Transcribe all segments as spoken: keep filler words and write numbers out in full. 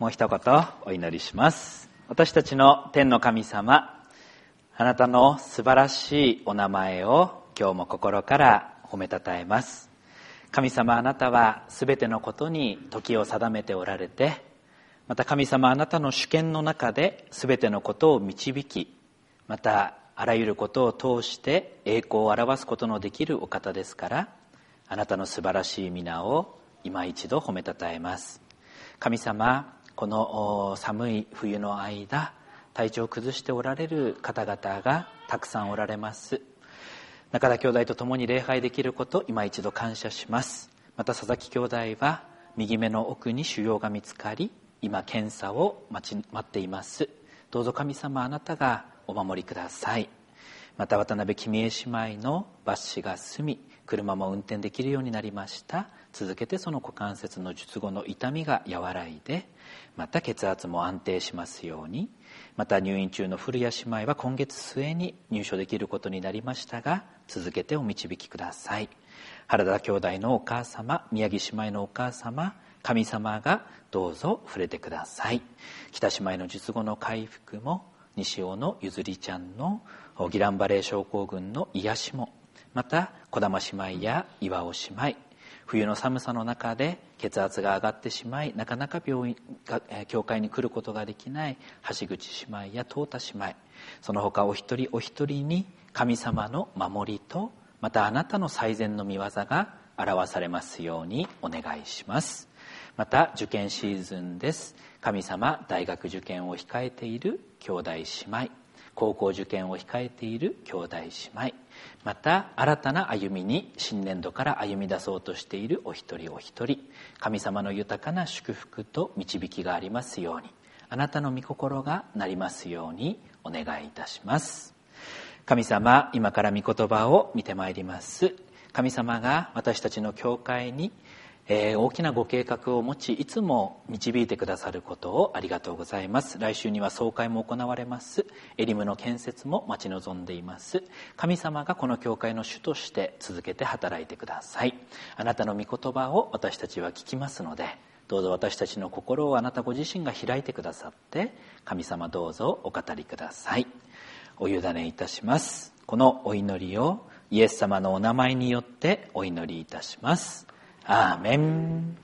もう一言お祈りします。私たちの天の神様、あなたの素晴らしいお名前を今日も心から褒めたたえます。神様、あなたはすべてのことに時を定めておられて、また神様、あなたの主権の中ですべてのことを導き、またあらゆることを通して栄光を表すことのできるお方ですから、あなたの素晴らしい皆を今一度褒めたたえます。神様、この寒い冬の間、体調を崩しておられる方々がたくさんおられます。中田兄弟と共に礼拝できること、今一度感謝します。また佐々木兄弟は右目の奥に腫瘍が見つかり、今検査を待ち待っています。どうぞ神様、あなたがお守りください。また渡辺君江姉妹の抜歯が済み、車も運転できるようになりました。続けてその股関節の術後の痛みが和らいで、また血圧も安定しますように。また入院中の古谷姉妹は今月末に入所できることになりましたが、続けてお導きください。原田兄弟のお母様、宮城姉妹のお母様、神様がどうぞ触れてください。北姉妹の術後の回復も、西尾のゆずりちゃんのギランバレー症候群の癒しも、また児玉姉妹や岩尾姉妹、冬の寒さの中で血圧が上がってしまい、なかなか病院教会に来ることができない橋口姉妹や東太姉妹、その他お一人お一人に神様の守りと、またあなたの最善の御業が表されますようにお願いします。また受験シーズンです。神様、大学受験を控えている兄弟姉妹、高校受験を控えている兄弟姉妹、また新たな歩みに新年度から歩み出そうとしているお一人お一人、神様の豊かな祝福と導きがありますように、あなたの御心がなりますようにお願いいたします。神様、今から御言葉を見てまいります。神様が私たちの教会にえー、大きなご計画を持ち、いつも導いてくださることをありがとうございます。来週には総会も行われます。エリムの建設も待ち望んでいます。神様がこの教会の主として続けて働いてください。あなたの御言葉を私たちは聞きますので、どうぞ私たちの心をあなたご自身が開いてくださって、神様どうぞお語りください。お委ねいたします。このお祈りをイエス様のお名前によってお祈りいたします。アーメン。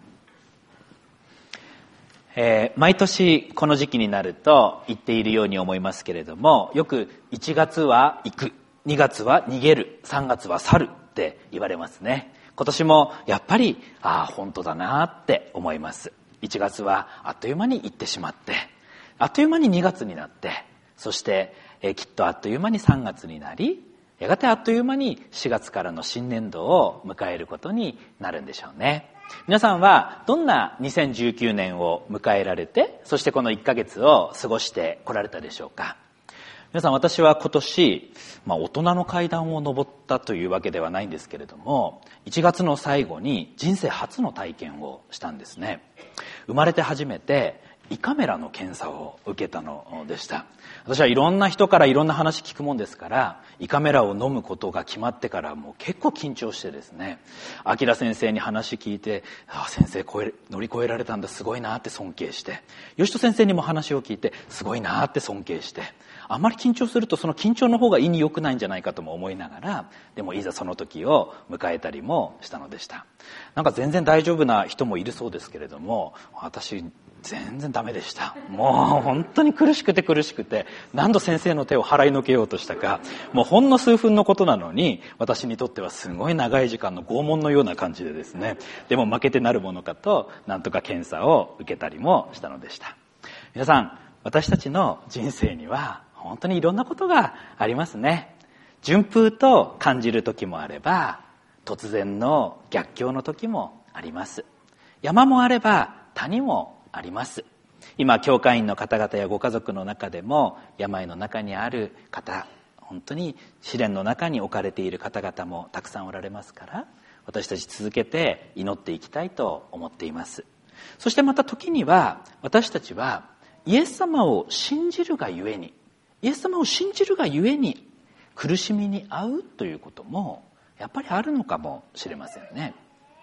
えー、毎年この時期になると言っているように思いますけれども、よくいちがつは行く、にがつは逃げる、さんがつは去るって言われますね。今年もやっぱりああ本当だなって思います。いちがつはあっという間に行ってしまって、あっという間ににがつになって、そして、えー、きっとあっという間にさんがつになり、やがてあっという間にしがつからの新年度を迎えることになるんでしょうね。皆さんはどんなにせんじゅうきゅうねんを迎えられて、そしてこのいっかげつを過ごしてこられたでしょうか。皆さん、私は今年、まあ、大人の階段を上ったというわけではないんですけれども、いちがつの最後に人生初の体験をしたんですね。生まれて初めて胃カメラの検査を受けたのでした。私はいろんな人からいろんな話聞くもんですから、胃カメラを飲むことが決まってからもう結構緊張してですね、明先生に話聞いて、ああ先生超え乗り越えられたんだ、すごいなって尊敬して、吉人先生にも話を聞いてすごいなって尊敬して、あんまり緊張するとその緊張の方が胃に良くないんじゃないかとも思いながら、でもいざその時を迎えたりもしたのでした。なんか全然大丈夫な人もいるそうですけれども、私全然ダメでした。もう本当に苦しくて苦しくて、何度先生の手を払いのけようとしたか、もうほんの数分のことなのに、私にとってはすごい長い時間の拷問のような感じでですね、でも負けてなるものかと、なんとか検査を受けたりもしたのでした。皆さん、私たちの人生には本当にいろんなことがありますね。順風と感じる時もあれば、突然の逆境の時もあります。山もあれば谷もあります。今、教会員の方々やご家族の中でも病の中にある方、本当に試練の中に置かれている方々もたくさんおられますから、私たち続けて祈っていきたいと思っています。そしてまた時には、私たちはイエス様を信じるがゆえに、イエス様を信じるがゆえに苦しみに遭うということもやっぱりあるのかもしれませんね。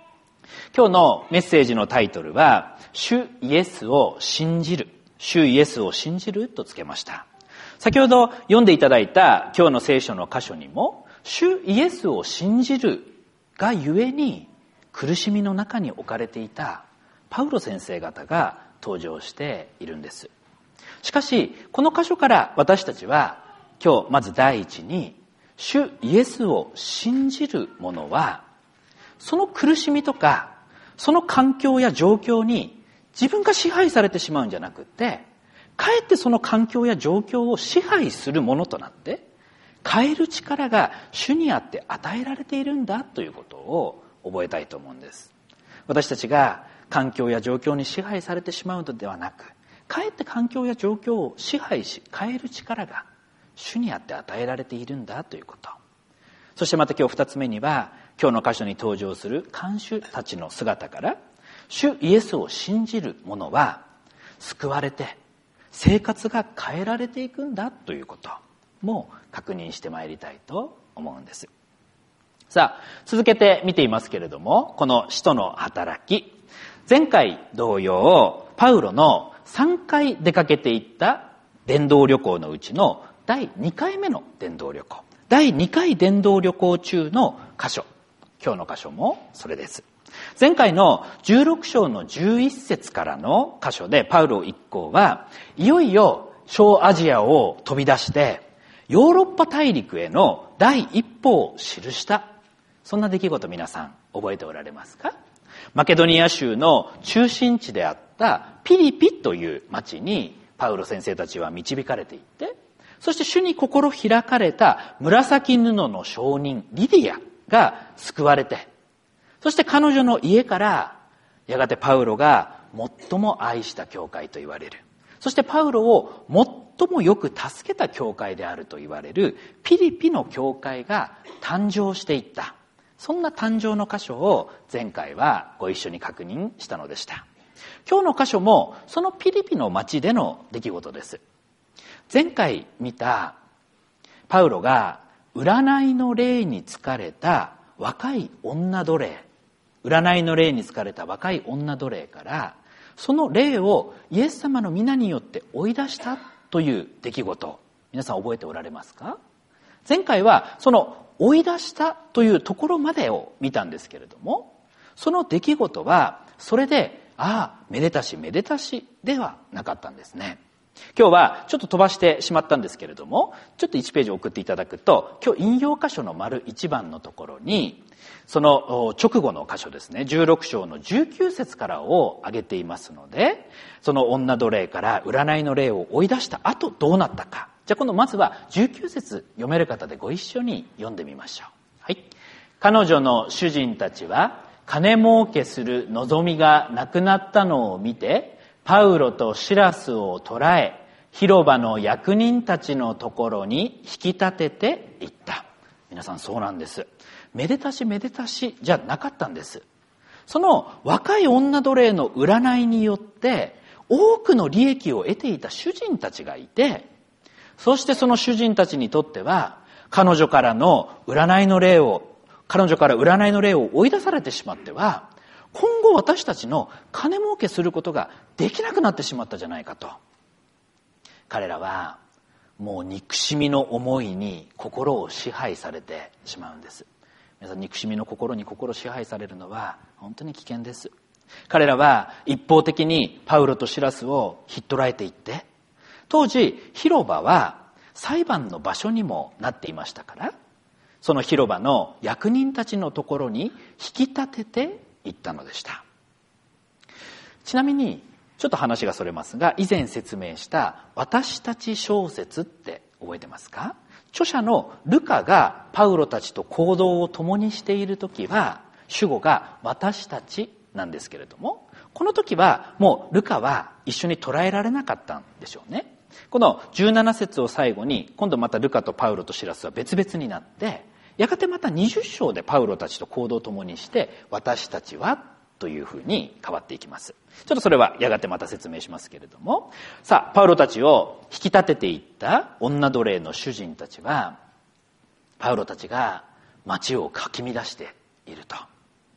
今日のメッセージのタイトルは、主イエスを信じる。主イエスを信じるとつけました。先ほど読んでいただいた今日の聖書の箇所にも、主イエスを信じるがゆえに苦しみの中に置かれていたパウロ先生方が登場しているんです。しかし、この箇所から私たちは今日まず第一に、主イエスを信じる者は、その苦しみとか、その環境や状況に自分が支配されてしまうんじゃなくて、かえってその環境や状況を支配するものとなって、変える力が主にあって与えられているんだということを覚えたいと思うんです。私たちが環境や状況に支配されてしまうのではなく、かえって環境や状況を支配し変える力が主にあって与えられているんだということ。そしてまた今日二つ目には、今日の箇所に登場する看守たちの姿から、主イエスを信じる者は救われて生活が変えられていくんだということも確認してまいりたいと思うんです。さあ、続けて見ていますけれども、この使徒の働き、前回同様、パウロのさんかい出かけていった伝道旅行のうちのだいにかいめの伝道旅行、だいにかい伝道旅行中の箇所、今日の箇所もそれです。前回のじゅうろく章のじゅういっ節からの箇所で、パウロ一行はいよいよ小アジアを飛び出してヨーロッパ大陸への第一歩を記した、そんな出来事、皆さん覚えておられますか？マケドニア州の中心地であったピリピという町にパウロ先生たちは導かれていって、そして主に心開かれた紫布の商人リディアが救われて、そして彼女の家からやがてパウロが最も愛した教会と言われる、そしてパウロを最もよく助けた教会であると言われるピリピの教会が誕生していった、そんな誕生の箇所を前回はご一緒に確認したのでした。今日の箇所もそのピリピの町での出来事です。前回見たパウロが占いの霊に疲れた若い女奴隷、占いの霊に疲れた若い女奴隷から、その霊をイエス様の皆によって追い出したという出来事、皆さん覚えておられますか？前回はその追い出したというところまでを見たんですけれども、その出来事はそれで、ああめでたしめでたしではなかったんですね。今日はちょっと飛ばしてしまったんですけれども、ちょっといちページ送っていただくと、今日引用箇所の丸いちばんのところに、その直後の箇所ですね、じゅうろく章のじゅうきゅう節からを挙げていますので、その女奴隷から占いの霊を追い出した後どうなったか、じゃあ今度まずはじゅうきゅう節読める方でご一緒に読んでみましょう。はい。彼女の主人たちは金儲けする望みがなくなったのを見て、パウロとシラスを捕らえ、広場の役人たちのところに引き立てていった。皆さんそうなんです。めでたしめでたしじゃなかったんです。その若い女奴隷の占いによって多くの利益を得ていた主人たちがいて、そしてその主人たちにとっては彼女からの占いの霊を彼女から占いの霊を追い出されてしまっては、今後私たちの金儲けすることができなくなってしまったじゃないかと。彼らはもう憎しみの思いに心を支配されてしまうんです。皆さん、憎しみの心に心支配されるのは本当に危険です。彼らは一方的にパウロとシラスをひっ捕らえていって、当時広場は裁判の場所にもなっていましたから、その広場の役人たちのところに引き立てていったのでした。ちなみにちょっと話がそれますが、以前説明した私たち小説って覚えてますか？著者のルカがパウロたちと行動を共にしているときは主語が私たちなんですけれども、この時はもうルカは一緒に捉えられなかったんでしょうね。このじゅうなな節を最後に、今度またルカとパウロとシラスは別々になって、やがてまたにじゅう章でパウロたちと行動を共にして私たちはというふうに変わっていきます。ちょっとそれはやがてまた説明しますけれども、さあパウロたちを引き立てていった女奴隷の主人たちは、パウロたちが街をかき乱していると、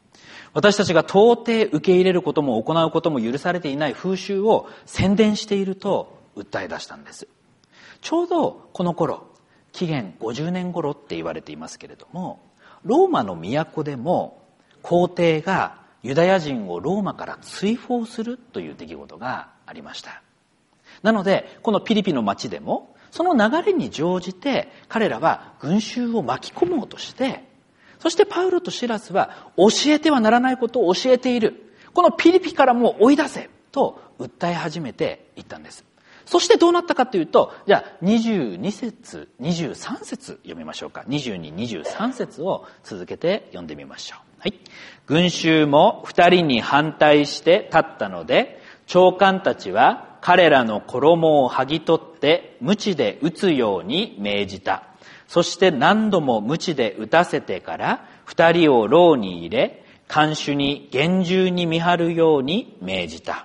私たちが到底受け入れることも行うことも許されていない風習を宣伝していると訴え出したんです。ちょうどこの頃、紀元ごじゅうねん頃って言われていますけれども、ローマの都でも皇帝がユダヤ人をローマから追放するという出来事がありました。なので、このピリピの町でも、その流れに乗じて彼らは群衆を巻き込もうとして、そしてパウロとシラスは教えてはならないことを教えている。このピリピからもう追い出せと訴え始めていったんです。そしてどうなったかというと、じゃあにじゅうに節、にじゅうさん節読みましょうか。にじゅうに、にじゅうさん節を続けて読んでみましょう。はい。群衆も二人に反対して立ったので、長官たちは彼らの衣を剥ぎ取って鞭で打つように命じた。そして何度も鞭で打たせてから二人を牢に入れ、看守に厳重に見張るように命じた。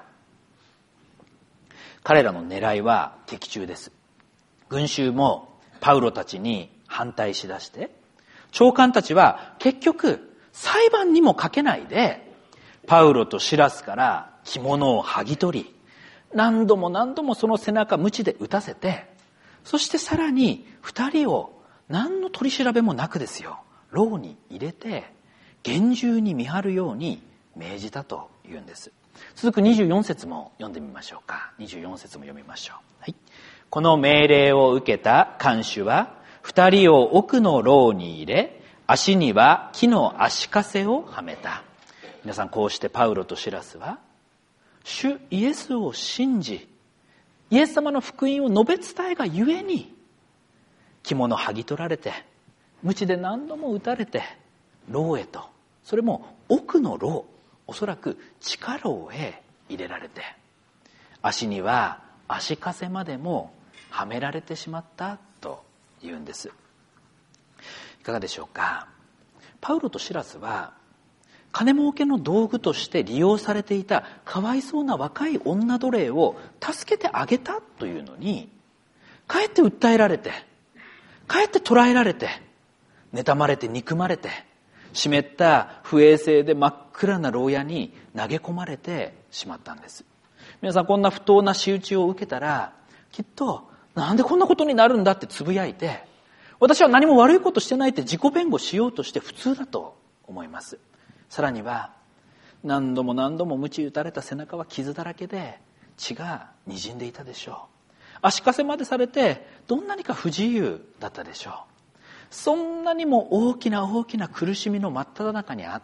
彼らの狙いは的中です。群衆もパウロたちに反対しだして、長官たちは結局裁判にもかけないで、パウロとシラスから着物を剥ぎ取り、何度も何度もその背中鞭で打たせて、そしてさらに二人を何の取り調べもなくですよ、牢に入れて厳重に見張るように命じたというんです。続くにじゅうよん節も読んでみましょうか。にじゅうよん節も読みましょう。はい。この命令を受けた看守は二人を奥の牢に入れ、足には木の足かせをはめた。皆さん、こうしてパウロとシラスは主イエスを信じ、イエス様の福音を述べ伝えがゆえに、着物剥ぎ取られて、鞭で何度も打たれて、牢へと、それも奥の牢、おそらく地下牢へ入れられて、足には足かせまでもはめられてしまったというんです。いかがでしょうか。パウロとシラスは金儲けの道具として利用されていたかわいそうな若い女奴隷を助けてあげたというのに、かえって訴えられて、かえって捕らえられて、妬まれて憎まれて、湿った不衛生で真っ暗な牢屋に投げ込まれてしまったんです。皆さん、こんな不当な仕打ちを受けたら、きっとなんでこんなことになるんだってつぶやいて、私は何も悪いことしてないって自己弁護しようとして普通だと思います。さらには何度も何度も鞭打たれた背中は傷だらけで血が滲んでいたでしょう。足かせまでされてどんなにか不自由だったでしょう。そんなにも大きな大きな苦しみの真っ只中にあって、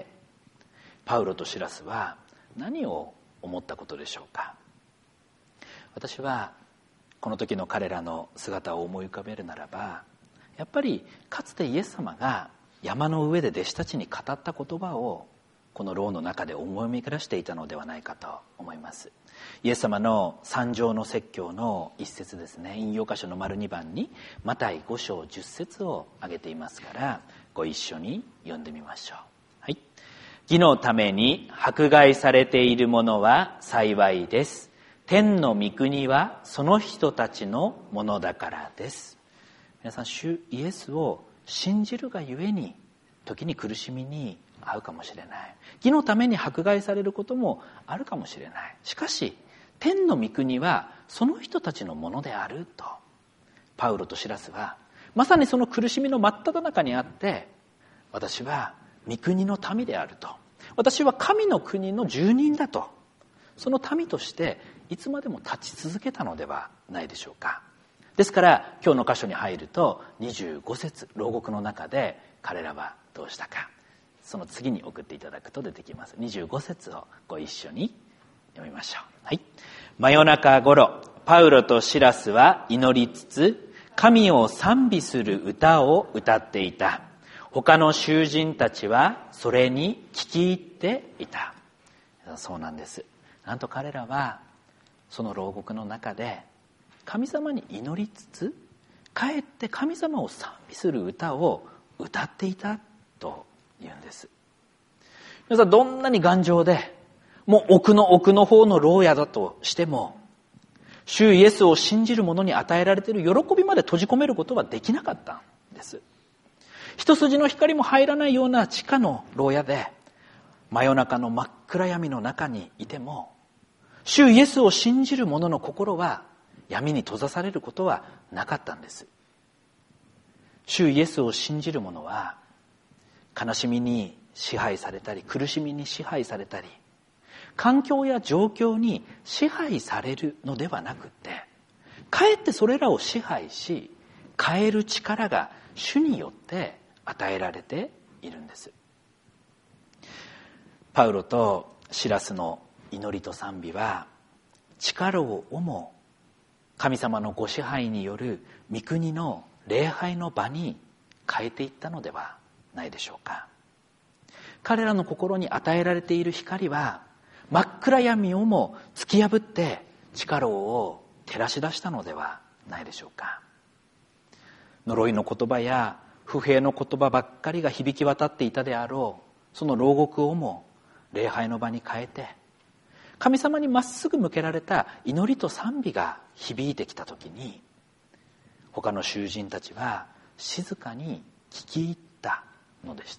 パウロとシラスは何を思ったことでしょうか。私はこの時の彼らの姿を思い浮かべるならば、やっぱりかつてイエス様が山の上で弟子たちに語った言葉をこの牢の中で思い巡らしていたのではないかと思います。イエス様の三条の説教の一節ですね、引用箇所の丸にばんにマタイご章じゅっ節を挙げていますから、ご一緒に読んでみましょう。はい。義のために迫害されている者は幸いです。天の御国はその人たちのものだからです。皆さん、主イエスを信じるがゆえに時に苦しみに遭うかもしれない。義のために迫害されることもあるかもしれない。しかし天の御国はその人たちのものであると、パウロとシラスはまさにその苦しみの真っ只中にあって、私は御国の民であると、私は神の国の住人だと、その民としていつまでも立ち続けたのではないでしょうか。ですから今日の箇所に入るとにじゅうご節、牢獄の中で彼らはどうしたか、その次に送っていただくと出てきます。にじゅうご節をご一緒に読みましょう。はい。真夜中頃、パウロとシラスは祈りつつ神を賛美する歌を歌っていた。他の囚人たちはそれに聞き入っていた。そうなんです。なんと彼らはその牢獄の中で神様に祈りつつ、かえって神様を賛美する歌を歌っていたと言うんです。皆さん、どんなに頑丈でもう奥の奥の方の牢屋だとしても、主イエスを信じる者に与えられている喜びまで閉じ込めることはできなかったんです。一筋の光も入らないような地下の牢屋で、 真夜中の真っ暗闇の中にいても、主イエスを信じる者の心は闇に閉ざされることはなかったんです。主イエスを信じる者は悲しみに支配されたり、苦しみに支配されたり、環境や状況に支配されるのではなくて、かえってそれらを支配し変える力が主によって与えられているんです。パウロとシラスの祈りと賛美は、力ををも神様のご支配による御国の礼拝の場に変えていったのではないでしょうか。彼らの心に与えられている光は、真っ暗闇をも突き破って力を照らし出したのではないでしょうか。呪いの言葉や不平の言葉ばっかりが響き渡っていたであろう、その牢獄をも礼拝の場に変えて、神様にまっすぐ向けられた祈りと賛美が響いてきたときに、他の囚人たちは静かに聞き入ったのでした。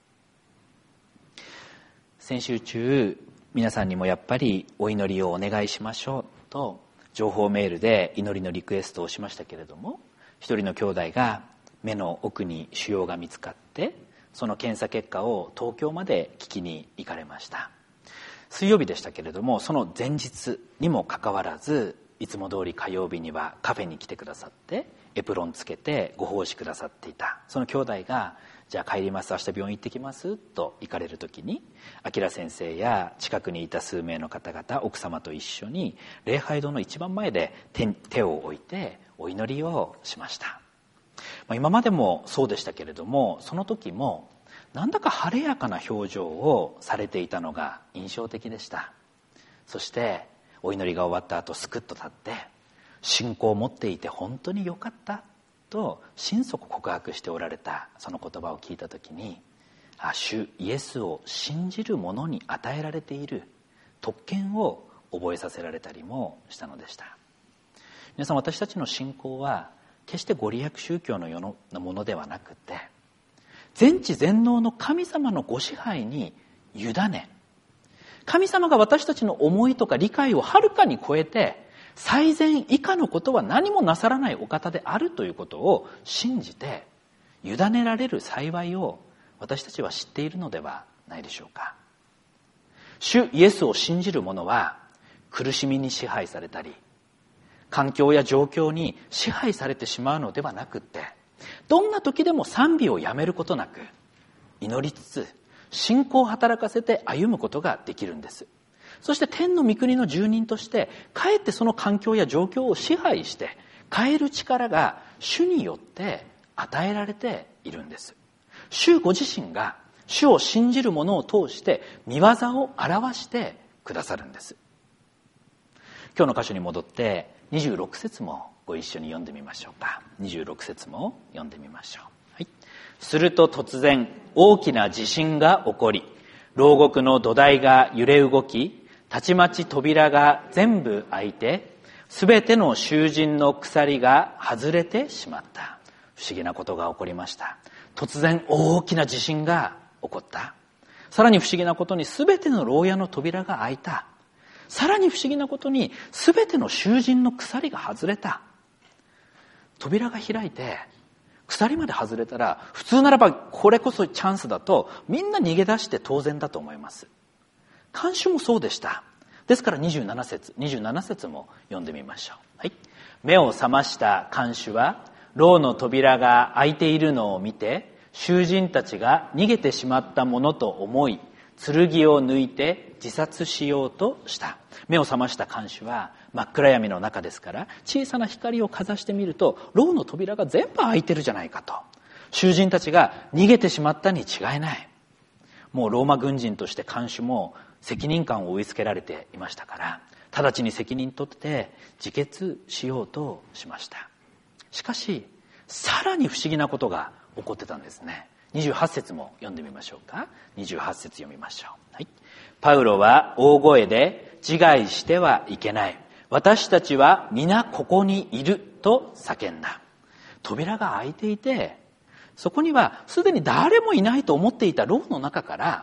先週中、皆さんにもやっぱりお祈りをお願いしましょうと情報メールで祈りのリクエストをしましたけれども、一人の兄弟が目の奥に腫瘍が見つかって、その検査結果を東京まで聞きに行かれました。水曜日でしたけれども、その前日にもかかわらず、いつも通り火曜日にはカフェに来てくださって、エプロンつけてご奉仕くださっていたその兄弟が、じゃあ帰ります、明日病院行ってきますと行かれるときに、明先生や近くにいた数名の方々、奥様と一緒に礼拝堂の一番前で 手, 手を置いてお祈りをしました。まあ、今までもそうでしたけれども、その時もなんだか晴れやかな表情をされていたのが印象的でした。そしてお祈りが終わった後、すくっと立って、信仰を持っていて本当によかったと心底告白しておられたその言葉を聞いたときに、あ、主イエスを信じる者に与えられている特権を覚えさせられたりもしたのでした。皆さん、私たちの信仰は決してご利益宗教のようなものではなくて、全知全能の神様のご支配に委ね、神様が私たちの思いとか理解をはるかに超えて、最善以下のことは何もなさらないお方であるということを信じて委ねられる幸いを私たちは知っているのではないでしょうか。主イエスを信じる者は苦しみに支配されたり、環境や状況に支配されてしまうのではなくって、どんな時でも賛美をやめることなく祈りつつ信仰を働かせて歩むことができるんです。そして天の御国の住人としてかえってその環境や状況を支配して変える力が主によって与えられているんです。主ご自身が主を信じる者を通して御業を表してくださるんです。今日の箇所に戻ってにじゅうろく節もご一緒に読んでみましょうか。にじゅうろく節も読んでみましょう。はい、すると突然大きな地震が起こり、牢獄の土台が揺れ動き、たちまち扉が全部開いて、すべての囚人の鎖が外れてしまった。不思議なことが起こりました。突然大きな地震が起こった。さらに不思議なことに、すべての牢屋の扉が開いた。さらに不思議なことに、すべての囚人の鎖が外れた。扉が開いて鎖まで外れたら、普通ならばこれこそチャンスだとみんな逃げ出して当然だと思います。看守もそうでした。ですからにじゅうなな節、にじゅうなな節も読んでみましょう。はい。目を覚ました看守は牢の扉が開いているのを見て、囚人たちが逃げてしまったものと思い、剣を抜いて自殺しようとした。目を覚ました看守は真っ暗闇の中ですから、小さな光をかざしてみると牢の扉が全部開いてるじゃないかと。囚人たちが逃げてしまったに違いない。もうローマ軍人として看守も責任感を負いつけられていましたから、直ちに責任取って自決しようとしました。しかしさらに不思議なことが起こってたんですね。にじゅうはち節も読んでみましょうか。にじゅうはち節読みましょう。はい。パウロは大声で、自害してはいけない。私たちは皆ここにいると叫んだ。扉が開いていて、そこにはすでに誰もいないと思っていた牢の中から、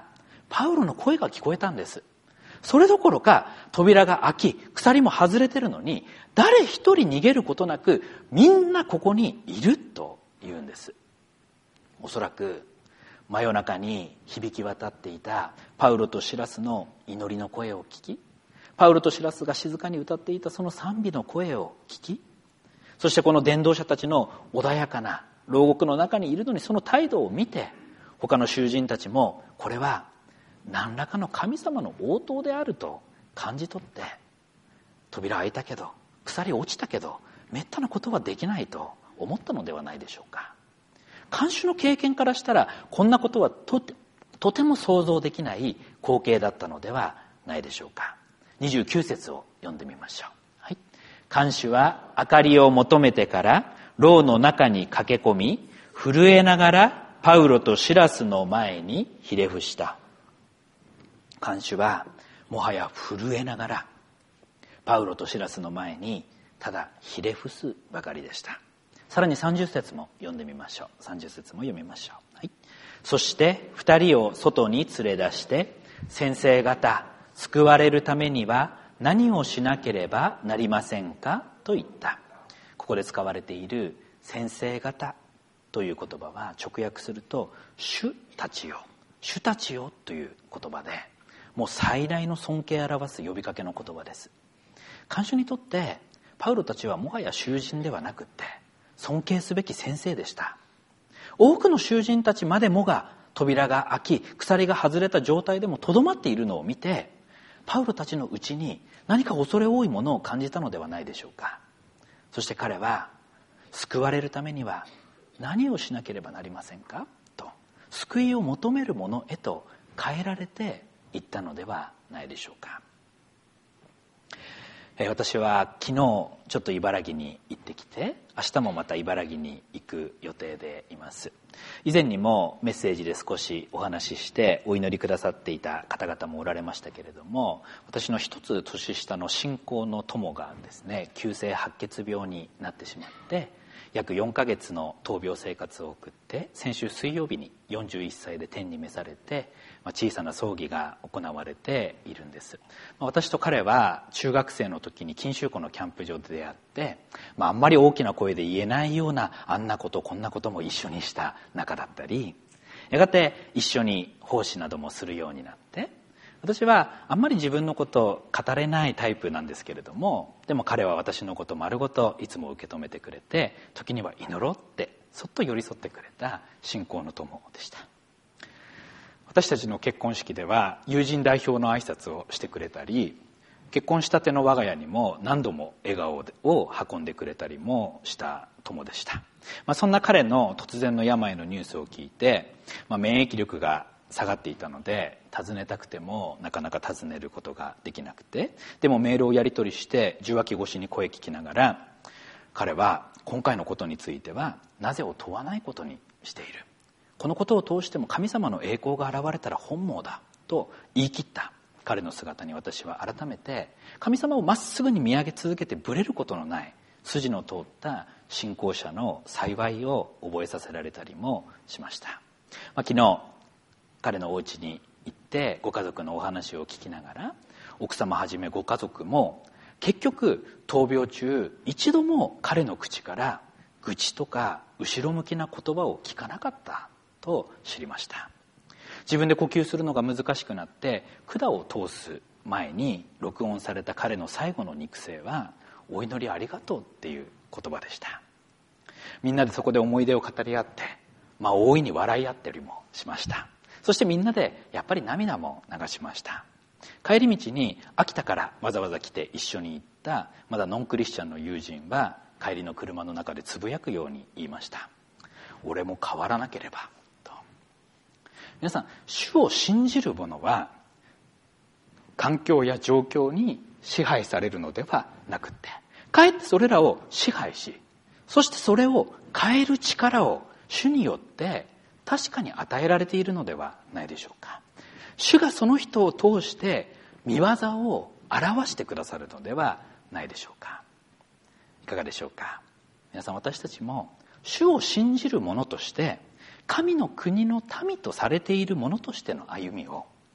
パウロの声が聞こえたんです。それどころか扉が開き、鎖も外れてるのに、誰一人逃げることなくみんなここにいると言うんです。おそらく真夜中に響き渡っていたパウロとシラスの祈りの声を聞き、パウロとシラスが静かに歌っていたその賛美の声を聞き、そしてこの伝道者たちの穏やかな牢獄の中にいるのにその態度を見て、他の囚人たちもこれは何らかの神様の応答であると感じ取って、扉開いたけど鎖落ちたけどめったなことはできないと思ったのではないでしょうか。看守の経験からしたらこんなことはとて、とても想像できない光景だったのではないでしょうか。にじゅうきゅう節を読んでみましょう。はい、看守は明かりを求めてから牢の中に駆け込み、震えながらパウロとシラスの前にひれ伏した。看守はもはや震えながらパウロとシラスの前にただひれ伏すばかりでした。さらにさんじゅっ節も読んでみましょう。さんじゅっ節も読みましょう。はい、そして二人を外に連れ出して、先生方、救われるためには何をしなければなりませんかと言った。ここで使われている先生方という言葉は直訳すると主たちよ、主たちよという言葉で、もう最大の尊敬を表す呼びかけの言葉です。看守にとってパウロたちはもはや囚人ではなくって尊敬すべき先生でした。多くの囚人たちまでもが扉が開き、鎖が外れた状態でもとどまっているのを見て、パウロたちのうちに何か恐れ多いものを感じたのではないでしょうか。そして彼は、救われるためには何をしなければなりませんかと、救いを求めるものへと変えられていったのではないでしょうか。私は昨日ちょっと茨城に行ってきて、明日もまた茨城に行く予定でいます。以前にもメッセージで少しお話ししてお祈りくださっていた方々もおられましたけれども、私の一つ年下の信仰の友がですね、急性白血病になってしまって約よんかげつの闘病生活を送って、先週水曜日によんじゅういっさいで天に召されて、小さな葬儀が行われているんです。私と彼は中学生の時に錦秋湖のキャンプ場で出会って、まあ、あんまり大きな声で言えないようなあんなことこんなことも一緒にした仲だったり、やがて一緒に奉仕などもするようになって、私はあんまり自分のことを語れないタイプなんですけれども、でも彼は私のこと丸ごといつも受け止めてくれて、時には祈ろうってそっと寄り添ってくれた信仰の友でした。私たちの結婚式では友人代表の挨拶をしてくれたり、結婚したての我が家にも何度も笑顔を運んでくれたりもした友でした。まあ、そんな彼の突然の病のニュースを聞いて、まあ、免疫力が下がっていたので訪ねたくてもなかなか訪ねることができなくて、でもメールをやり取りして受話器越しに声聞きながら、彼は今回のことについてはなぜを問わないことにしている。このことを通しても神様の栄光が現れたら本望だと言い切った彼の姿に、私は改めて神様をまっすぐに見上げ続けてブレることのない筋の通った信仰者の幸いを覚えさせられたりもしました。まあ、昨日彼のお家に行ってご家族のお話を聞きながら、奥様はじめご家族も結局闘病中一度も彼の口から愚痴とか後ろ向きな言葉を聞かなかったと知りました。自分で呼吸するのが難しくなって管を通す前に録音された彼の最後の肉声は、お祈りありがとうっていう言葉でした。みんなでそこで思い出を語り合って、まあ大いに笑い合ったりもしました。そしてみんなでやっぱり涙も流しました。帰り道に秋田からわざわざ来て一緒に行ったまだノンクリスチャンの友人は、帰りの車の中でつぶやくように言いました。俺も変わらなければと。皆さん、主を信じる者は環境や状況に支配されるのではなくて、かえってそれらを支配し、そしてそれを変える力を主によって確かに与えられているのではないでしょうか。主がその人を通して御業を表してくださるのではないでしょうか。いかがでしょうか。皆さん、私たちも主を信じる者として、神の国の民とされている者としての歩みを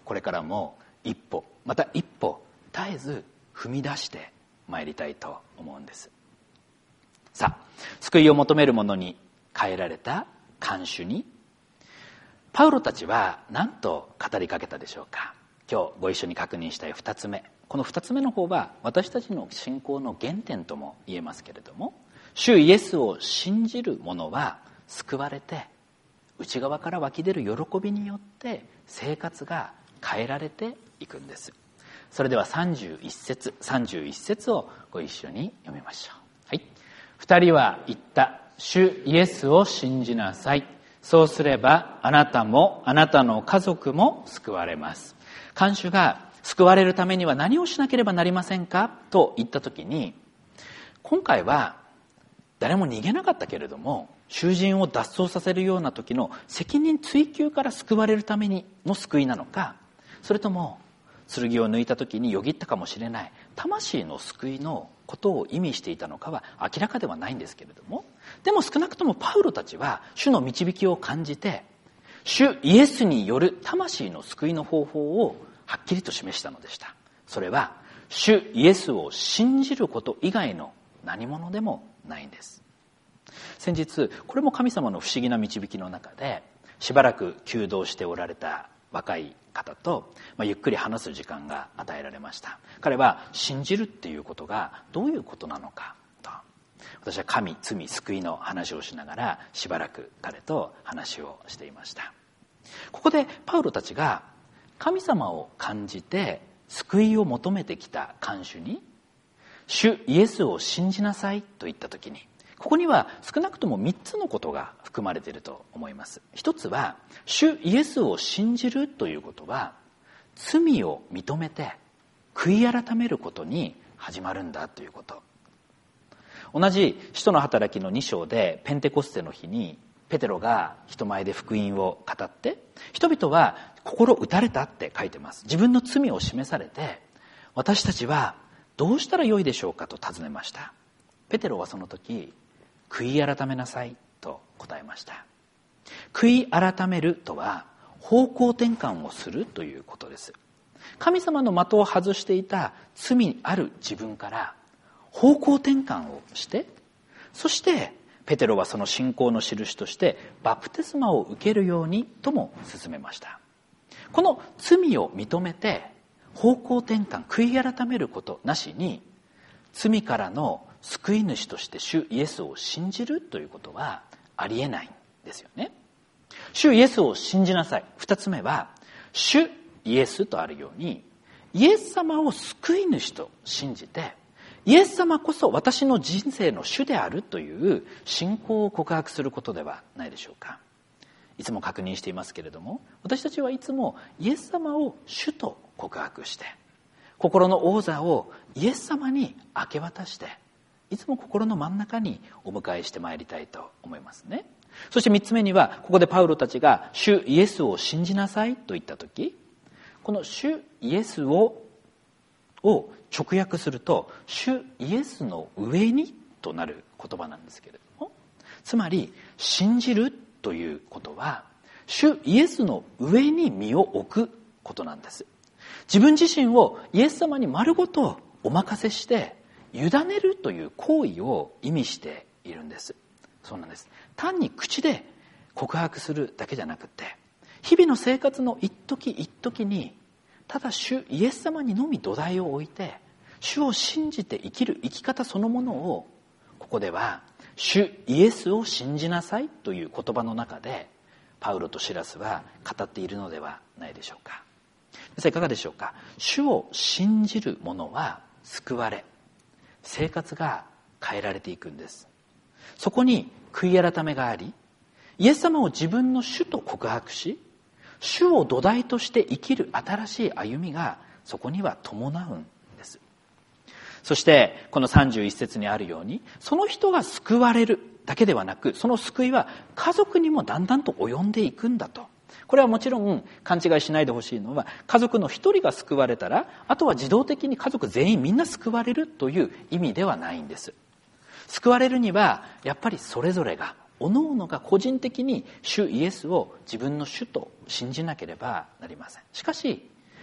これからも一歩また一歩絶えず踏み出してまいりたいと思うんです。さあ、救いを求める者に変えられた看守にパウロたちは何と語りかけたでしょうか。今日ご一緒に確認したい二つ目、この二つ目の方は私たちの信仰の原点とも言えますけれども、主イエスを信じる者は救われて内側から湧き出る喜びによって生活が変えられていくんです。それではさんじゅういち節さんじゅういち節をご一緒に読みましょう。はい。二人は言った。主イエスを信じなさい。そうすればあなたもあなたの家族も救われます。看守が救われるためには何をしなければなりませんかと言ったときに、今回は誰も逃げなかったけれども、囚人を脱走させるような時の責任追及から救われるためにの救いなのか、それとも剣を抜いた時によぎったかもしれない魂の救いのことを意味していたのかは明らかではないんですけれども、でも少なくともパウロたちは主の導きを感じて、主イエスによる魂の救いの方法をはっきりと示したのでした。それは主イエスを信じること以外の何者でもないんです。先日これも神様の不思議な導きの中で、しばらく求道しておられた若い方と、まあ、ゆっくり話す時間が与えられました。彼は信じるっていうことがどういうことなのかと、私は神、罪、救いの話をしながらしばらく彼と話をしていました。ここでパウロたちが神様を感じて救いを求めてきた看守に、主イエスを信じなさいと言ったときに、ここには少なくともみっつのことが含まれていると思います。一つは、主イエスを信じるということは、罪を認めて悔い改めることに始まるんだということ。同じ使徒の働きのに章で、ペンテコステの日にペテロが人前で福音を語って、人々は心打たれたって書いてます。自分の罪を示されて、私たちはどうしたらよいでしょうかと尋ねました。ペテロはその時、悔い改めなさいと答えました。悔い改めるとは方向転換をするということです。神様の的を外していた罪ある自分から方向転換をして、そしてペテロはその信仰の印としてバプテスマを受けるようにとも勧めました。この罪を認めて方向転換、悔い改めることなしに、罪からの救い主として主イエスを信じるということはありえないんですよね。主イエスを信じなさい。二つ目は、主イエスとあるように、イエス様を救い主と信じて、イエス様こそ私の人生の主であるという信仰を告白することではないでしょうか。いつも確認していますけれども、私たちはいつもイエス様を主と告白して、心の王座をイエス様に明け渡して、いつも心の真ん中にお迎えしてまいりたいと思いますね。そして三つ目には、ここでパウロたちが主イエスを信じなさいと言ったとき、この主イエスをを直訳すると、主イエスの上にとなる言葉なんですけれども、つまり信じるということは主イエスの上に身を置くことなんです。自分自身をイエス様に丸ごとお任せして委ねるという行為を意味しているんです。そうなんです。単に口で告白するだけじゃなくて、日々の生活の一時一時にただ主イエス様にのみ土台を置いて、主を信じて生きる生き方そのものを、ここでは主イエスを信じなさいという言葉の中でパウロとシラスは語っているのではないでしょうか。皆さんいかがでしょうか。主を信じる者は救われ、生活が変えられていくんです。そこに悔い改めがあり、イエス様を自分の主と告白し、主を土台として生きる新しい歩みがそこには伴うんです。そしてこのさんじゅういち節にあるように、その人が救われるだけではなく、その救いは家族にもだんだんと及んでいくんだと。これはもちろん勘違いしないでほしいのは、家族の一人が救われたら、あとは自動的に家族全員みんな救われるという意味ではないんです。救われるにはやっぱりそれぞれが各々が個人的に主イエスを自分の主と信じなければなりません。しかし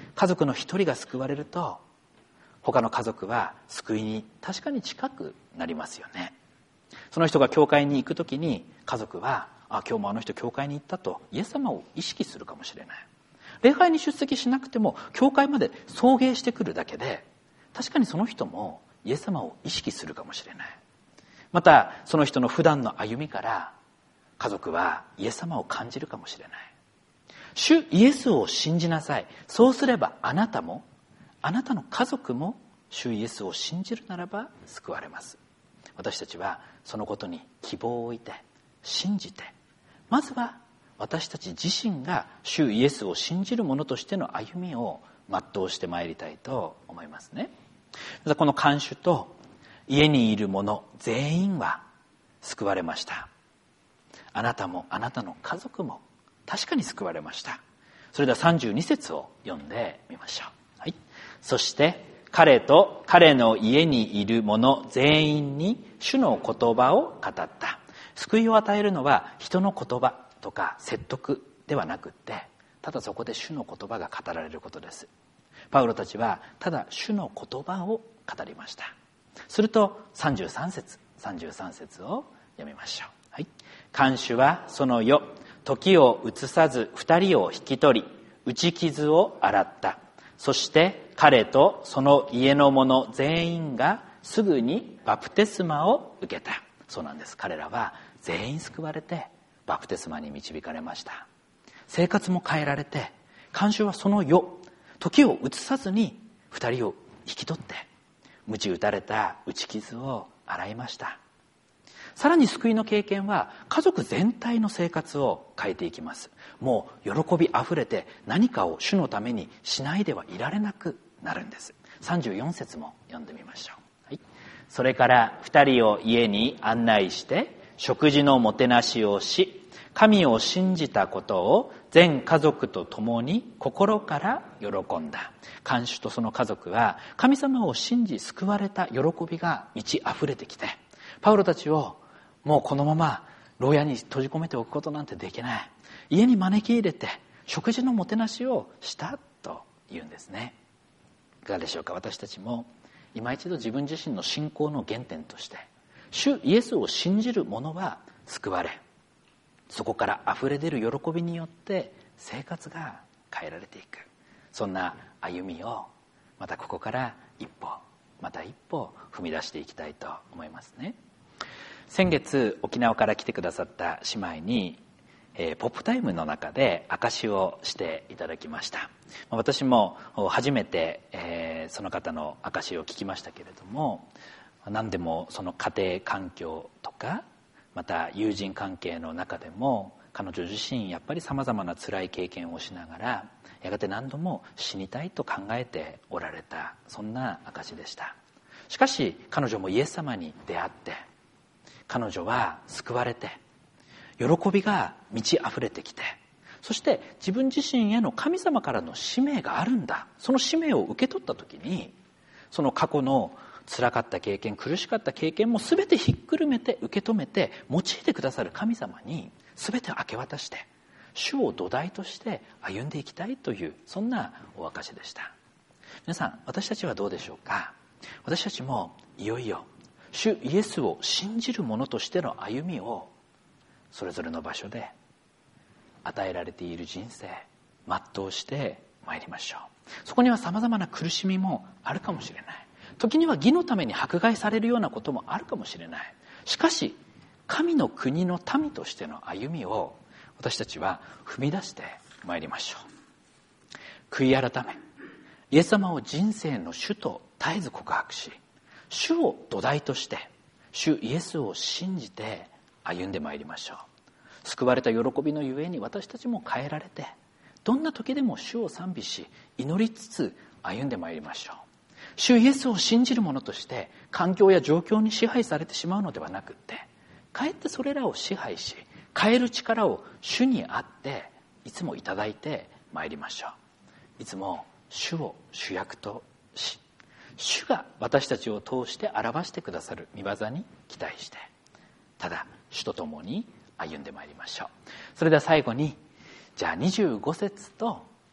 家族の一人が救われると、他の家族は救いに確かに近くなりますよね。その人が教会に行くときに、家族は、あ、今日もあの人教会に行ったとイエス様を意識するかもしれない。礼拝に出席しなくても教会まで送迎してくるだけで、確かにその人もイエス様を意識するかもしれない。またその人の普段の歩みから家族はイエス様を感じるかもしれない。主イエスを信じなさい。そうすればあなたもあなたの家族も主イエスを信じるならば救われます。私たちはそのことに希望を置いて信じて、まずは私たち自身が主イエスを信じる者としての歩みを全うしてまいりたいと思いますね。この看守と家にいる者全員は救われました。あなたもあなたの家族も確かに救われました。それではさんじゅうに節を読んでみましょう。はい。そして彼と彼の家にいる者全員に主の言葉を語った。救いを与えるのは人の言葉とか説得ではなくって、ただそこで主の言葉が語られることです。パウロたちはただ主の言葉を語りました。するとさんじゅうさん節さんじゅうさん節を読みましょう。はい。看守はその夜時を移さず二人を引き取り打ち傷を洗った。そして彼とその家の者全員がすぐにバプテスマを受けた。そうなんです。彼らは全員救われてバプテスマに導かれました。生活も変えられて、看守はその夜時を移さずに二人を引き取って鞭打たれた打ち傷を洗いました。さらに救いの経験は家族全体の生活を変えていきます。もう喜びあふれて何かを主のためにしないではいられなくなるんです。さんじゅうよん節も読んでみましょう。はい。それから二人を家に案内して食事のもてなしをし、神を信じたことを全家族と共に心から喜んだ。看守とその家族は神様を信じ救われた喜びが満ち溢れてきて、パウロたちをもうこのまま牢屋に閉じ込めておくことなんてできない。家に招き入れて食事のもてなしをしたと言うんですね。いかがでしょうか。私たちも今一度自分自身の信仰の原点として、主イエスを信じる者は救われ、そこから溢れ出る喜びによって生活が変えられていく。そんな歩みをまたここから一歩また一歩踏み出していきたいと思いますね。先月沖縄から来てくださった姉妹に、えー、ポップタイムの中で証しをしていただきました。私も初めて、えー、その方の証しを聞きましたけれども、何でもその家庭環境とかまた友人関係の中でも彼女自身やっぱりさまざまな辛い経験をしながらやがて何度も死にたいと考えておられた、そんな証でした。しかし彼女もイエス様に出会って彼女は救われて喜びが満ち溢れてきて、そして自分自身への神様からの使命があるんだ、その使命を受け取った時にその過去の辛かった経験苦しかった経験も全てひっくるめて受け止めて用いてくださる神様に全てを明け渡して主を土台として歩んでいきたいという、そんなお証しでした。皆さん、私たちはどうでしょうか。私たちもいよいよ主イエスを信じる者としての歩みをそれぞれの場所で与えられている人生全うしてまいりましょう。そこにはさまざまな苦しみもあるかもしれない。時には義のために迫害されるようなこともあるかもしれない。しかし神の国の民としての歩みを私たちは踏み出してまいりましょう。悔い改め、イエス様を人生の主と絶えず告白し、主を土台として主イエスを信じて歩んでまいりましょう。救われた喜びのゆえに私たちも変えられて、どんな時でも主を賛美し祈りつつ歩んでまいりましょう。主イエスを信じる者として環境や状況に支配されてしまうのではなくって、かえってそれらを支配し変える力を主にあっていつもいただいてまいりましょう。いつも主を主役とし、主が私たちを通して表してくださる御業に期待して、ただ主と共に歩んでまいりましょう。それでは最後に、じゃあにじゅうご節と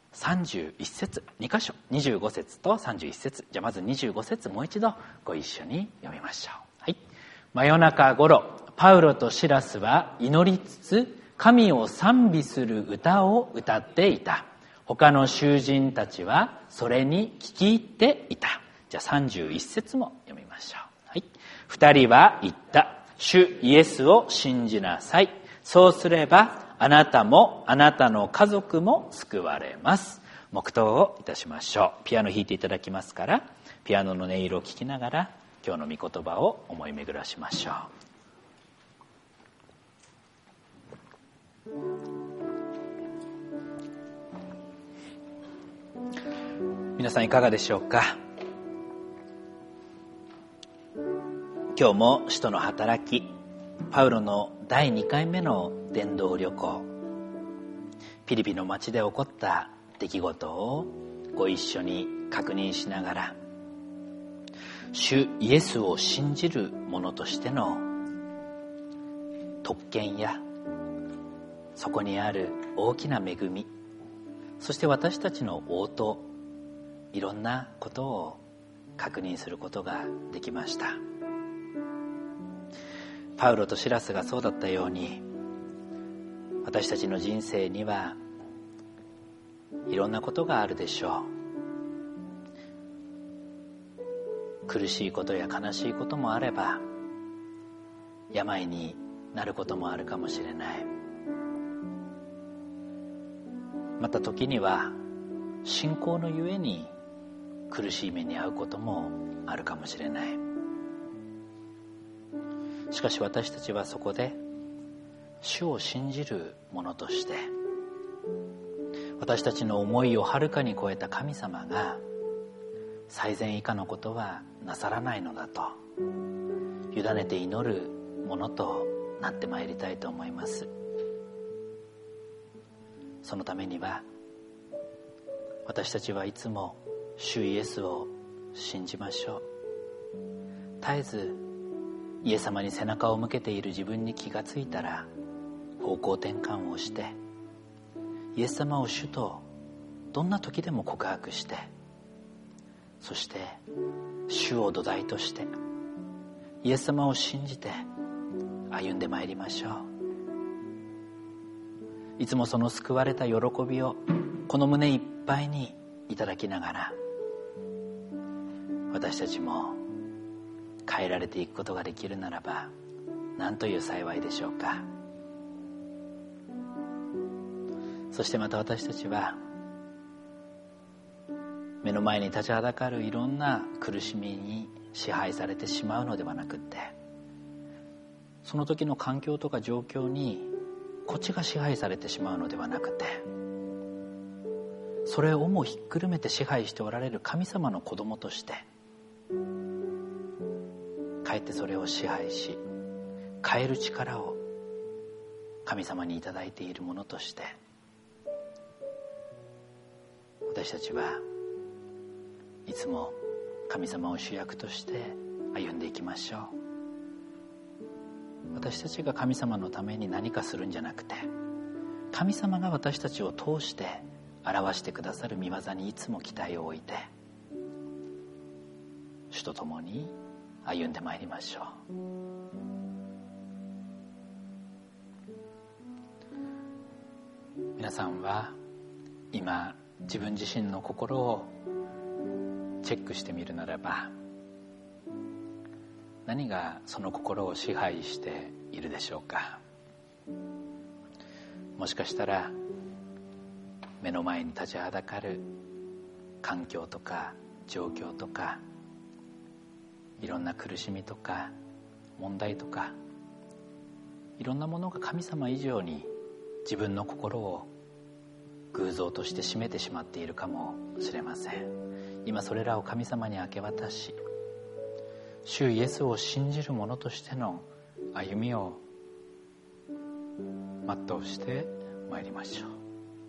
さんじゅういっ節に箇所、にじゅうご節とさんじゅういっ節。じゃあまずにじゅうご節もう一度ご一緒に読みましょう。はい。真夜中頃、パウロとシラスは祈りつつ神を賛美する歌を歌っていた。他の囚人たちはそれに聞き入っていた。じゃあさんじゅういっ節も読みましょう。はい。二人は言った。主イエスを信じなさい。そうすればあなたもあなたの家族も救われます。黙祷をいたしましょう。ピアノ弾いていただきますから、ピアノの音色を聞きながら今日の御言葉を思い巡らしましょう。皆さんいかがでしょうか。今日も使徒の働き、パウロのだいにかいめの伝道旅行、ピリピの町で起こった出来事をご一緒に確認しながら、主イエスを信じる者としての特権やそこにある大きな恵み、そして私たちの応答、いろんなことを確認することができました。パウロとシラスがそうだったように、私たちの人生にはいろんなことがあるでしょう。苦しいことや悲しいこともあれば、病になることもあるかもしれない。また時には信仰のゆえに苦しい目に遭うこともあるかもしれない。しかし私たちはそこで主を信じる者として、私たちの思いをはるかに超えた神様が最善以下のことはなさらないのだと委ねて祈るものとなってまいりたいと思います。そのためには私たちはいつも主イエスを信じましょう。絶えずイエス様に背中を向けている自分に気がついたら方向転換をして、イエス様を主とどんな時でも告白して、そして主を土台としてイエス様を信じて歩んでまいりましょう。いつもその救われた喜びをこの胸いっぱいにいただきながら、私たちも変えられていくことができるならば何という幸いでしょうか。そしてまた私たちは目の前に立ちはだかるいろんな苦しみに支配されてしまうのではなくって、その時の環境とか状況にこっちが支配されてしまうのではなくて、それをもひっくるめて支配しておられる神様の子供として、かえってそれを支配し変える力を神様にいただいているものとして、私たちはいつも神様を主役として歩んでいきましょう。私たちが神様のために何かするんじゃなくて、神様が私たちを通して表してくださる御業にいつも期待を置いて、主と共に歩んでまいりましょう。皆さんは今自分自身の心をチェックしてみるならば、何がその心を支配しているでしょうか。もしかしたら目の前に立ちはだかる環境とか状況とか、いろんな苦しみとか問題とか、いろんなものが神様以上に自分の心を偶像として占めてしまっているかもしれません。今それらを神様に明け渡し、主イエスを信じる者としての歩みを全うしてまいりましょう。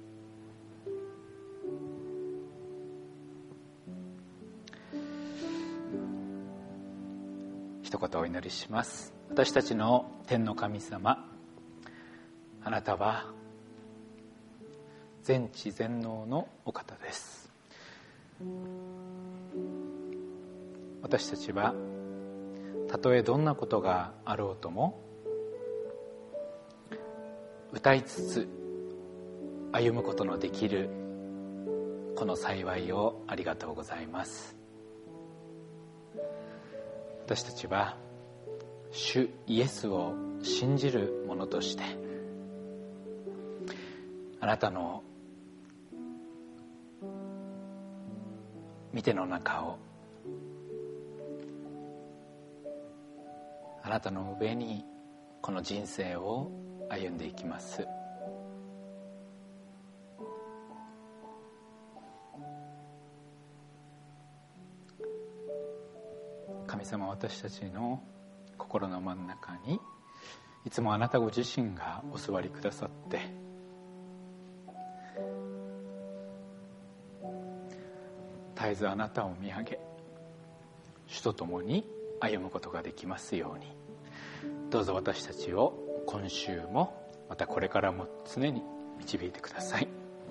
一言お祈りします。私たちの天の神様、あなたは全知全能のお方です。私たちはたとえどんなことがあろうとも歌いつつ歩むことのできるこの幸いをありがとうございます。私たちは主イエスを信じる者としてあなたの御手の中をあなたの上にこの人生を歩んでいきます。神様、私たちの心の真ん中にいつもあなたご自身がお座りくださって絶えずあなたを見上げ主と共に歩むことができますように、どうぞ私たちを今週もまたこれからも常に導いてください。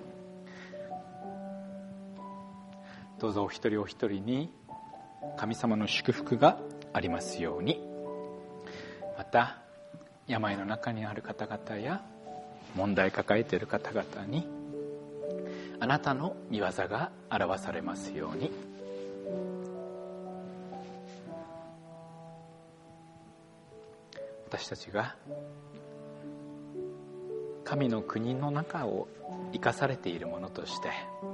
どうぞお一人お一人に神様の祝福がありますように。また病の中にある方々や問題抱えている方々にあなたの御業が表されますように。私たちが神の国の中を生かされているものとして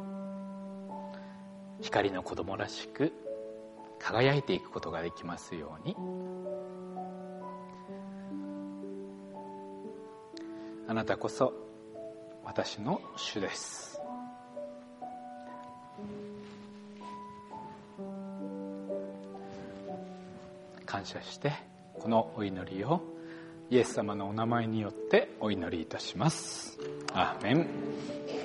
光の子供らしく輝いていくことができますように。あなたこそ私の主です。感謝してこのお祈りをイエス様のお名前によってお祈りいたします。アーメン。